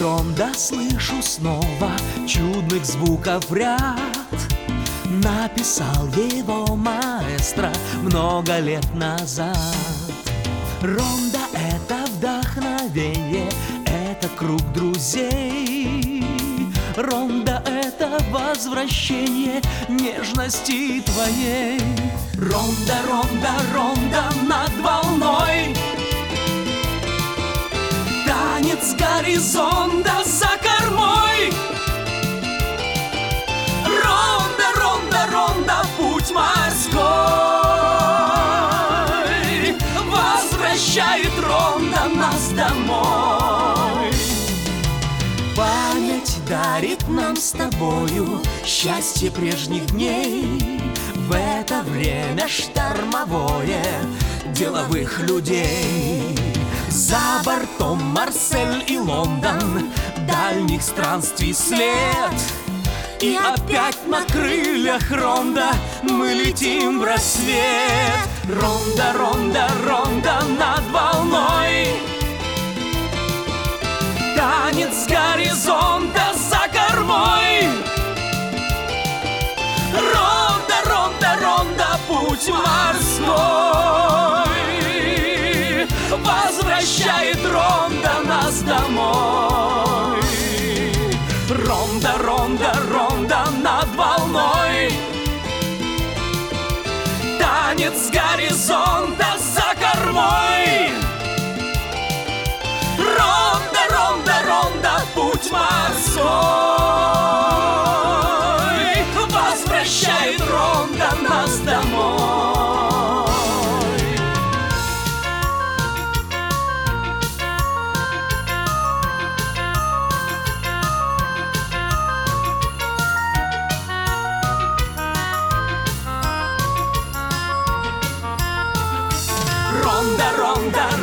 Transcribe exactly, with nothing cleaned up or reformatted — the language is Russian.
ронда слышу снова чудных звуков ряд. Написал его маэстро много лет назад. Ронда — это вдохновение, это круг друзей. Ронда — это возвращение нежности твоей. Ронда, ронда, ронда над волной, танец горизонта за кормой. Ронда, ронда, ронда, путь морской. Возвращает ронда нас домой. Память дарит нам с тобою счастье прежних дней. В это время штормовое деловых людей. За бортом Марсель и Лондон, дальних странствий след. И опять на крыльях ронда мы летим в рассвет. Ронда, ронда, ронда над волной, танец горизонта за кормой. Ронда, ронда, ронда, путь морской. Возвращает ронда нас домой. Ронда, ронда, ронда над волной, танец горизонта за кормой. Ронда, ронда, ронда, путь морской. Возвращает ронда нас домой. Ронда, ронда,